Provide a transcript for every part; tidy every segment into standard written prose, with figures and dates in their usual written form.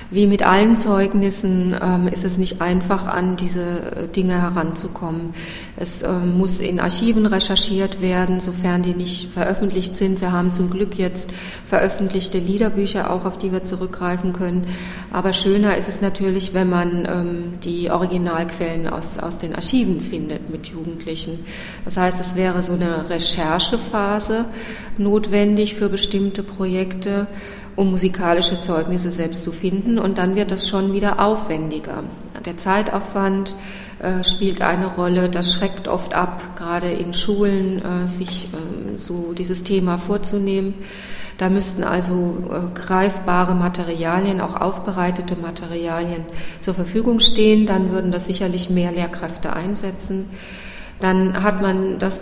Wie mit allen Zeugnissen ist es nicht einfach, an diese Dinge heranzukommen. Es muss in Archiven recherchiert werden, sofern die nicht veröffentlicht sind. Wir haben zum Glück jetzt veröffentlichte Liederbücher auch, auf die wir zurückgreifen können. Aber schöner ist es natürlich, wenn man die Originalquellen aus den Archiven findet mit Jugendlichen. Das heißt, es wäre so eine Recherchephase notwendig für bestimmte Projekte, um musikalische Zeugnisse selbst zu finden, und dann wird das schon wieder aufwendiger. Der Zeitaufwand spielt eine Rolle, das schreckt oft ab, gerade in Schulen, sich so dieses Thema vorzunehmen. Da müssten also greifbare Materialien, auch aufbereitete Materialien zur Verfügung stehen, dann würden das sicherlich mehr Lehrkräfte einsetzen. Dann hat man das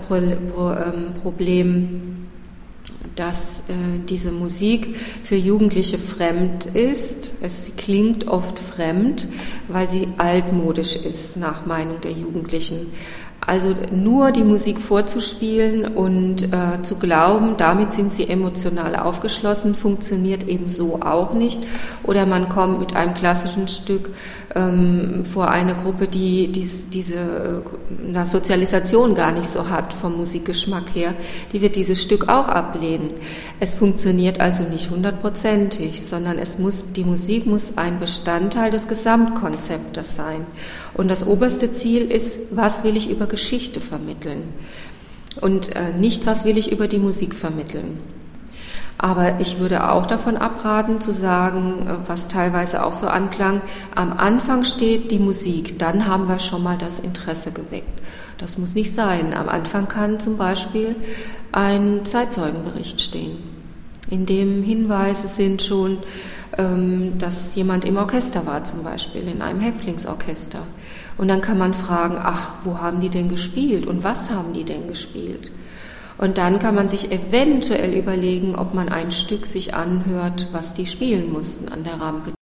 Problem, dass diese Musik für Jugendliche fremd ist. Sie klingt oft fremd, weil sie altmodisch ist, nach Meinung der Jugendlichen. Also nur die Musik vorzuspielen und zu glauben, damit sind sie emotional aufgeschlossen, funktioniert eben so auch nicht. Oder man kommt mit einem klassischen Stück vor eine Gruppe, die diese Sozialisation gar nicht so hat vom Musikgeschmack her, die wird dieses Stück auch ablehnen. Es funktioniert also nicht 100%, sondern die Musik muss ein Bestandteil des Gesamtkonzeptes sein. Und das oberste Ziel ist, was will ich über Geschichte vermitteln und nicht, was will ich über die Musik vermitteln. Aber ich würde auch davon abraten zu sagen, was teilweise auch so anklang, am Anfang steht die Musik, dann haben wir schon mal das Interesse geweckt. Das muss nicht sein. Am Anfang kann zum Beispiel ein Zeitzeugenbericht stehen, in dem Hinweise sind schon, dass jemand im Orchester war, zum Beispiel in einem Häftlingsorchester. Und dann kann man fragen, ach, wo haben die denn gespielt und was haben die denn gespielt? Und dann kann man sich eventuell überlegen, ob man ein Stück sich anhört, was die spielen mussten an der Rampe.